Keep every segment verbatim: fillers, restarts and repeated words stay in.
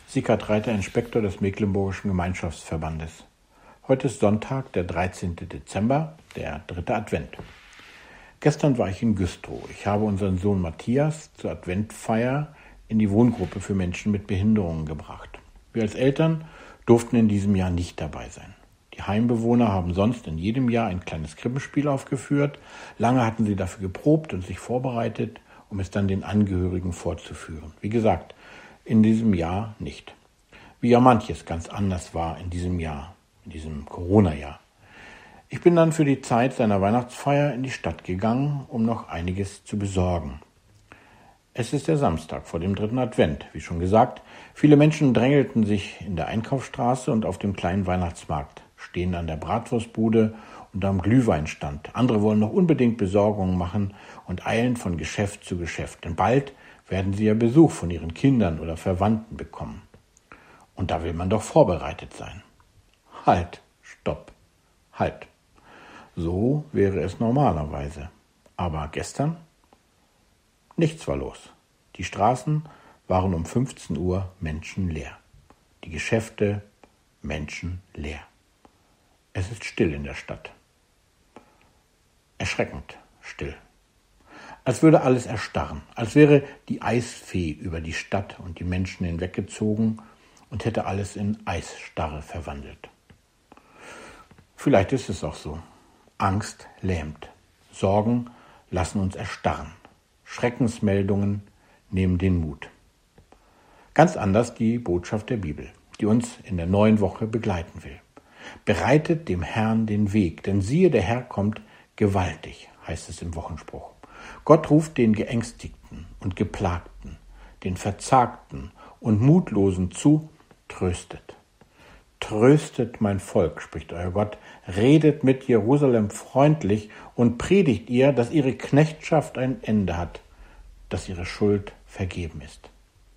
Sieghard Reiter, Inspektor des Mecklenburgischen Gemeinschaftsverbandes. Heute ist Sonntag, der dreizehnte Dezember, der dritte Advent. Gestern war ich in Güstrow. Ich habe unseren Sohn Matthias zur Adventfeier in die Wohngruppe für Menschen mit Behinderungen gebracht. Wir als Eltern durften in diesem Jahr nicht dabei sein. Die Heimbewohner haben sonst in jedem Jahr ein kleines Krippenspiel aufgeführt. Lange hatten sie dafür geprobt und sich vorbereitet, um es dann den Angehörigen vorzuführen. Wie gesagt, in diesem Jahr nicht. Wie ja manches ganz anders war in diesem Jahr, in diesem Corona-Jahr. Ich bin dann für die Zeit seiner Weihnachtsfeier in die Stadt gegangen, um noch einiges zu besorgen. Es ist der Samstag vor dem dritten Advent, wie schon gesagt. Viele Menschen drängelten sich in der Einkaufsstraße und auf dem kleinen Weihnachtsmarkt, stehen an der Bratwurstbude und am Glühweinstand. Andere wollen noch unbedingt Besorgungen machen und eilen von Geschäft zu Geschäft. Denn bald werden sie ja Besuch von ihren Kindern oder Verwandten bekommen. Und da will man doch vorbereitet sein. Halt, stopp, halt. So wäre es normalerweise. Aber gestern? Nichts war los. Die Straßen waren um fünfzehn Uhr menschenleer. Die Geschäfte menschenleer. Es ist still in der Stadt. Erschreckend still. Als würde alles erstarren, als wäre die Eisfee über die Stadt und die Menschen hinweggezogen und hätte alles in Eisstarre verwandelt. Vielleicht ist es auch so. Angst lähmt. Sorgen lassen uns erstarren. Schreckensmeldungen nehmen den Mut. Ganz anders die Botschaft der Bibel, die uns in der neuen Woche begleiten will. Bereitet dem Herrn den Weg, denn siehe, der Herr kommt gewaltig, heißt es im Wochenspruch. Gott ruft den Geängstigten und Geplagten, den Verzagten und Mutlosen zu, tröstet. Tröstet mein Volk, spricht euer Gott, redet mit Jerusalem freundlich und predigt ihr, dass ihre Knechtschaft ein Ende hat, dass ihre Schuld vergeben ist.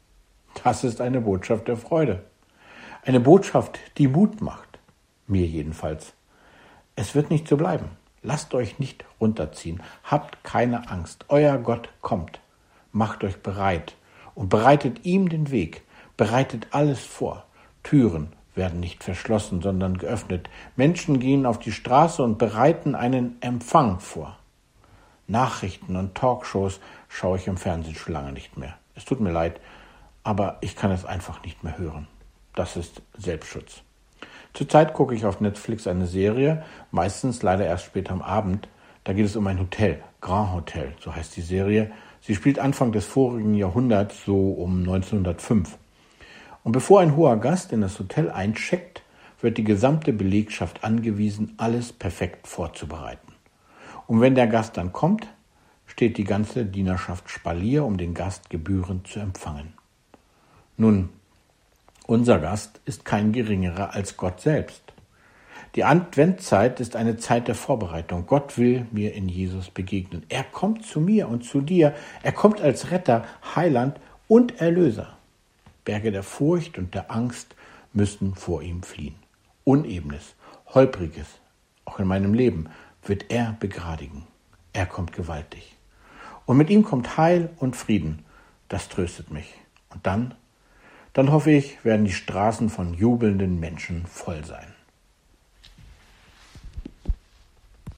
Das ist eine Botschaft der Freude. Eine Botschaft, die Mut macht. Mir jedenfalls. Es wird nicht so bleiben. Lasst euch nicht runterziehen. Habt keine Angst. Euer Gott kommt. Macht euch bereit und bereitet ihm den Weg. Bereitet alles vor. Türen werden nicht verschlossen, sondern geöffnet. Menschen gehen auf die Straße und bereiten einen Empfang vor. Nachrichten und Talkshows schaue ich im Fernsehen schon lange nicht mehr. Es tut mir leid, aber ich kann es einfach nicht mehr hören. Das ist Selbstschutz. Zurzeit gucke ich auf Netflix eine Serie, meistens leider erst spät am Abend. Da geht es um ein Hotel, Grand Hotel, so heißt die Serie. Sie spielt Anfang des vorigen Jahrhunderts, so um neunzehnhundertfünf. Und bevor ein hoher Gast in das Hotel eincheckt, wird die gesamte Belegschaft angewiesen, alles perfekt vorzubereiten. Und wenn der Gast dann kommt, steht die ganze Dienerschaft Spalier, um den Gast gebührend zu empfangen. Nun, unser Gast ist kein geringerer als Gott selbst. Die Adventzeit ist eine Zeit der Vorbereitung. Gott will mir in Jesus begegnen. Er kommt zu mir und zu dir. Er kommt als Retter, Heiland und Erlöser. Berge der Furcht und der Angst müssen vor ihm fliehen. Unebenes, Holpriges, auch in meinem Leben, wird er begradigen. Er kommt gewaltig. Und mit ihm kommt Heil und Frieden. Das tröstet mich. Und dann, dann hoffe ich, werden die Straßen von jubelnden Menschen voll sein.